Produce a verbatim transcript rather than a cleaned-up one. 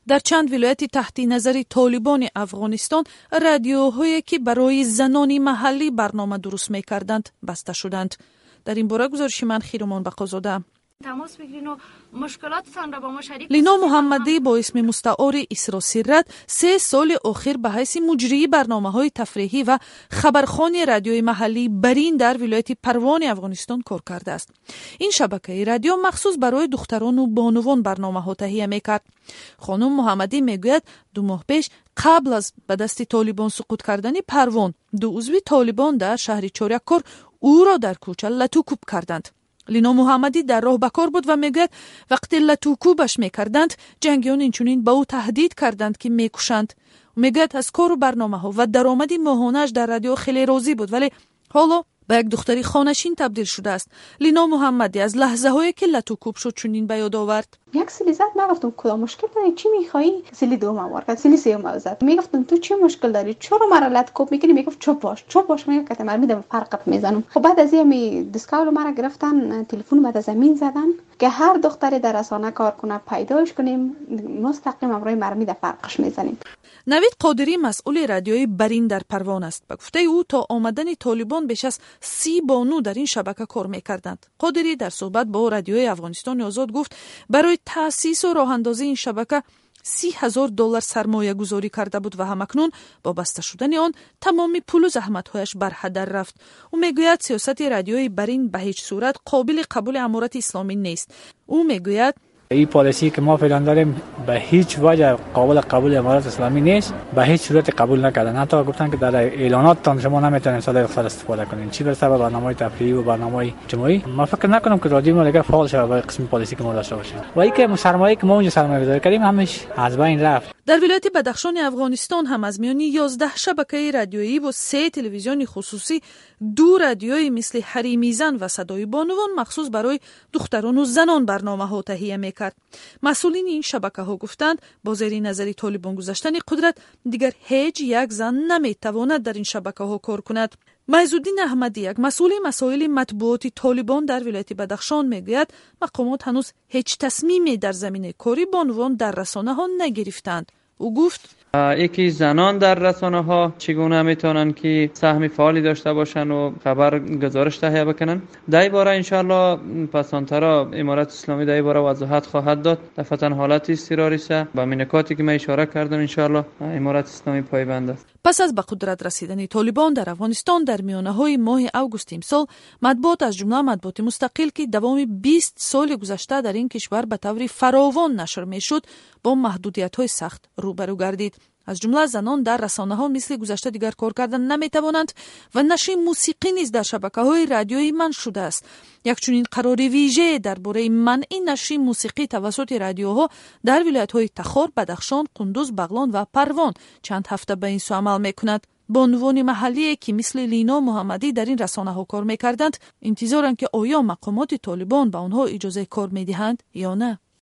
در چند ولایت تحت نظر طالبان افغانستان رادیوهایی که برای زنان محلی برنامه درست می‌کردند بسته شدند. در این باره گزارش من خیرمان بقازاده. تماس بگیرین و مشکلاتتان را با ما شریک لینا محمدی با اسم مستعار اسرا سرت سه سال اخیر به حیث مجری برنامه‌های تفریحی و خبرخوانی رادیوی محلی برین در ولایت پروان افغانستان کار کرده است. این شبکه رادیو مخصوص برای دختران و بانوان برنامه‌ها تهیه می‌کرد. خانم محمدی میگوید دو ماه پیش قبل از به دست طالبان سقوط کردن پروان، دو عضو طالبان در شهر چاریکار او را در کوچه لتوکوب کردند. لینا محمدی در راه بکار بود و میگوید وقتی لتوکوبش میکردند جنگیان اینچنین به او تهدید کردند که میکشند. میگوید از کار و برنامه ها و درآمد ماهانه‌اش در رادیو خیلی راضی بود، ولی حالا به یک دختری خانشین تبدیل شده است. لینا محمدی از لحظه هایی که لتوکوب شد چنین به یاد آورد. یک سلی زد، من گفتم کدام مشکل داری، چی میخوایی؟ سلی دوم آورد، سلی سوم زد. میگفتم تو چی مشکل داری، چرا مرا لتوکوب میکنی؟ میگفت چوب باش چوب باش. میگه که من میدم فرقت میزنم. خب بعد از این دسکاول مرا گرفتن، تلفن بعد از زمین زدن که هر دختری در رسانه کار کنه پیداش کنیم، مستقیم امروی مرا میده فرقش میزنیم. نوید قادری مسئول رادیوی برین در پروان است. به گفته او تا آمدن طالبان بیش از سی بانو در این شبکه کار میکردند. قادری در صحبت با رادیوی افغانستان آزاد گفت برای تأسیس و راه اندازی این شبکه سی هزار دلار سرمایه گذاری کرده بود و همکنون با بسته شدن آن تمامی پول و زحمت‌هایش بر هدر رفت. او میگوید سیاست رادیوی برین به هیچ صورت قابل قبول امارت اسلامی نیست. او میگوید این پالیسی که ما فعلا داریم به هیچ وجه قابل قبول امارات اسلامی نیست، به هیچ صورت قبول نکردن. حتی گفتن که در اعلاناتتان شما نمیتونید صدای رخصت استفاده کنین. چی برسه به برنامه‌های تفریحی و برنامه‌های جمعی. ما فکر نکنم که رادیو ما دیگه فعال شه به قسم پالیسی که ما داشته باشیم. و اینکه سرمایه‌ای که ما اونجا سرمایه‌گذاری کردیم همش از بین رفت. در ولایت بدخشان افغانستان هم از میان یازده شبکه رادیویی و سه تلویزیون خصوصی، دو رادیویی مثل حریمی زن و صدای بانوان مخصوص برای دختران و زنان برنامه‌ها تهیه می‌کرد. مسئولین این شبکه‌ها گفتند با زیر نظر طالبان گذاشتن قدرت دیگر هیچ یک زن نمی‌تواند در این شبکه‌ها کار کند. معزالدین احمدی، یک مسئول مسائل مطبوعاتی طالبان در ولایت بدخشان میگوید مقامات هنوز هیچ تصمیمی در زمینه کاری بانوان در رسانه‌ها نگرفتند. او گفت یکی زنان در رسانه ها چگونه میتونن که سهم فعالی داشته باشن و خبر گزارش تهیه بکنن. در این باره ان شاء الله پسانترا امارت اسلامی در این باره وضاحت خواهد داد. دفعتا حالت اضطراری سه با نکاتی که من اشاره کردم ان شاء الله امارت اسلامی پایبند است. پس از به قدرت رسیدن طالبان در افغانستان در میانه‌های ماه اوگوست امسال، مطبوعات از جمله مطبوعات مستقل که دوام بیست سال گذشته در این کشور به طور فراوان نشر میشد با محدودیت‌های سخت روبرو گردید. از جمله زنان در رسانه‌ها مثل گذشته دیگر کار کردن نمی‌توانند و نشر موسیقی نیز در شبکه‌های رادیویی منع شده است. یک چنین قرار ویژه درباره منع نشر موسیقی توسط رادیوها در ولایت‌های تخار، بدخشان، قندوز، بغلان و پروان چند هفته به این سو عمل می‌کند. بانوان محلی که مثل لینا محمدی در این رسانه‌ها کار می‌کردند انتظارند که آیا مقامات طالبان به آنها اجازه کار می‌دهند یا نه.